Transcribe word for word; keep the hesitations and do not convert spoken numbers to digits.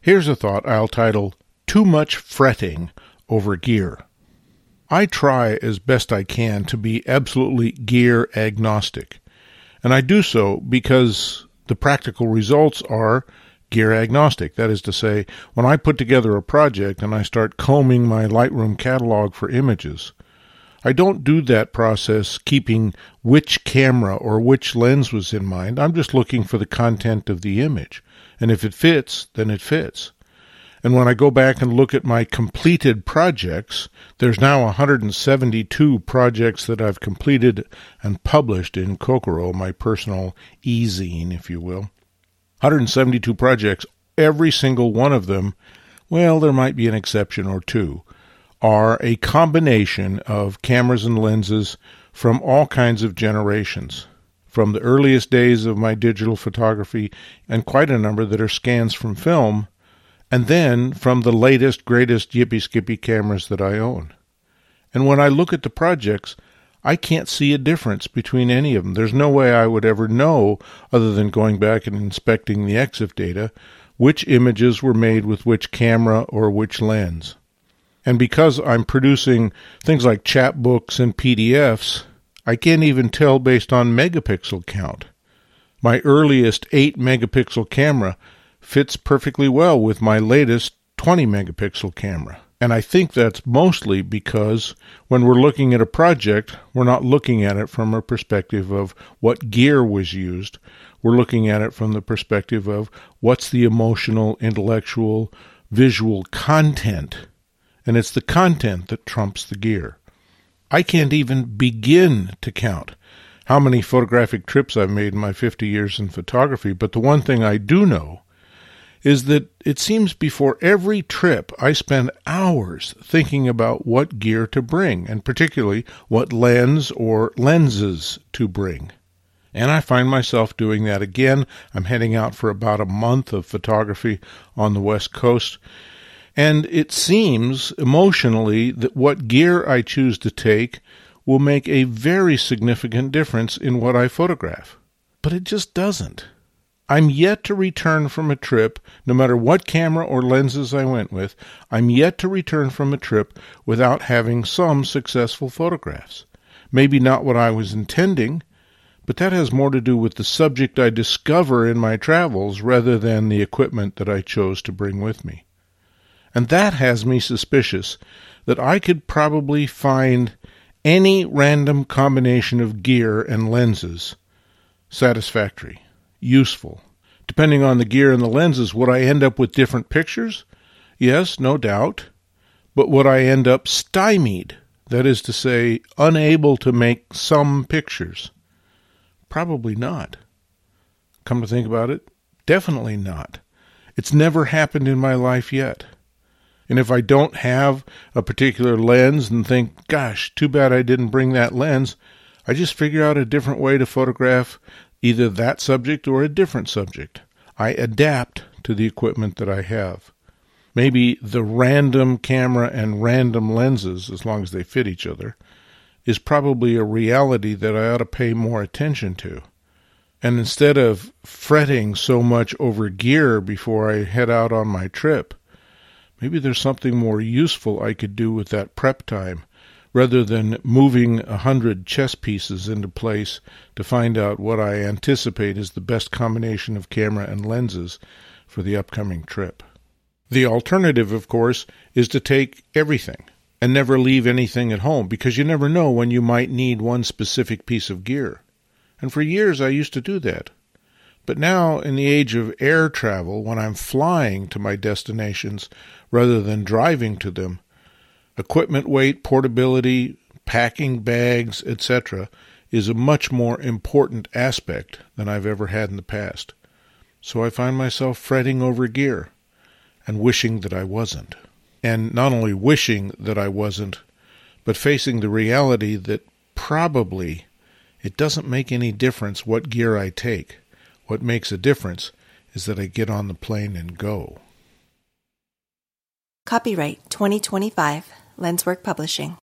Here's a thought I'll title, Too Much Fretting Over Gear. I try as best I can to be absolutely gear agnostic, and I do so because the practical results are gear agnostic. That is to say, when I put together a project and I start combing my Lightroom catalog for images, I don't do that process keeping which camera or which lens was in mind. I'm just looking for the content of the image. And if it fits, then it fits. And when I go back and look at my completed projects, there's now one hundred seventy-two projects that I've completed and published in Kokoro, my personal e-zine, if you will. one hundred seventy-two projects, every single one of them, well, there might be an exception or two, are a combination of cameras and lenses from all kinds of generations, from the earliest days of my digital photography, and quite a number that are scans from film, and then from the latest, greatest yippee-skippy cameras that I own. And when I look at the projects, I can't see a difference between any of them. There's no way I would ever know, other than going back and inspecting the E X I F data, which images were made with which camera or which lens. And because I'm producing things like chapbooks and P D Fs, I can't even tell based on megapixel count. My earliest eight megapixel camera fits perfectly well with my latest twenty megapixel camera. And I think that's mostly because when we're looking at a project, we're not looking at it from a perspective of what gear was used. We're looking at it from the perspective of what's the emotional, intellectual, visual content. And it's the content that trumps the gear. I can't even begin to count how many photographic trips I've made in my fifty years in photography, but the one thing I do know is that it seems before every trip I spend hours thinking about what gear to bring, and particularly what lens or lenses to bring. And I find myself doing that again. I'm heading out for about a month of photography on the West Coast, and it seems emotionally that what gear I choose to take will make a very significant difference in what I photograph. But it just doesn't. I'm yet to return from a trip, no matter what camera or lenses I went with, I'm yet to return from a trip without having some successful photographs. Maybe not what I was intending, but that has more to do with the subject I discover in my travels rather than the equipment that I chose to bring with me. And that has me suspicious that I could probably find any random combination of gear and lenses satisfactory, useful. Depending on the gear and the lenses, would I end up with different pictures? Yes, no doubt. But would I end up stymied? That is to say, unable to make some pictures? Probably not. Come to think about it, definitely not. It's never happened in my life yet. And if I don't have a particular lens and think, gosh, too bad I didn't bring that lens, I just figure out a different way to photograph either that subject or a different subject. I adapt to the equipment that I have. Maybe the random camera and random lenses, as long as they fit each other, is probably a reality that I ought to pay more attention to. And instead of fretting so much over gear before I head out on my trip, maybe there's something more useful I could do with that prep time, rather than moving a hundred chess pieces into place to find out what I anticipate is the best combination of camera and lenses for the upcoming trip. The alternative, of course, is to take everything and never leave anything at home, because you never know when you might need one specific piece of gear. And for years I used to do that. But now, in the age of air travel, when I'm flying to my destinations rather than driving to them, equipment weight, portability, packing bags, et cetera is a much more important aspect than I've ever had in the past. So I find myself fretting over gear and wishing that I wasn't. And not only wishing that I wasn't, but facing the reality that probably it doesn't make any difference what gear I take. What makes a difference is that I get on the plane and go. Copyright twenty twenty-five, Lenswork Publishing.